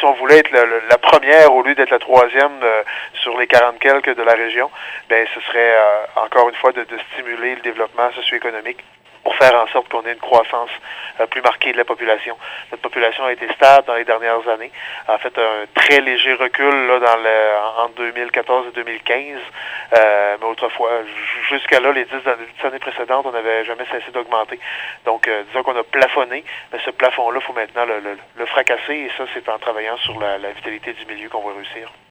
si on voulait être la première au lieu d'être la troisième sur les 40 quelques de la région, ben ce serait encore une fois de stimuler le développement socio-économique pour faire en sorte qu'on ait une croissance plus marquée de la population. Notre population a été stable dans les dernières années. En fait, un très léger recul là, entre 2014 et 2015. Mais autrefois, jusqu'à là, les 10 années précédentes, on n'avait jamais cessé d'augmenter. Donc, disons qu'on a plafonné, mais ce plafond-là, il faut maintenant le fracasser, et ça, c'est en travaillant sur la vitalité du milieu qu'on va réussir.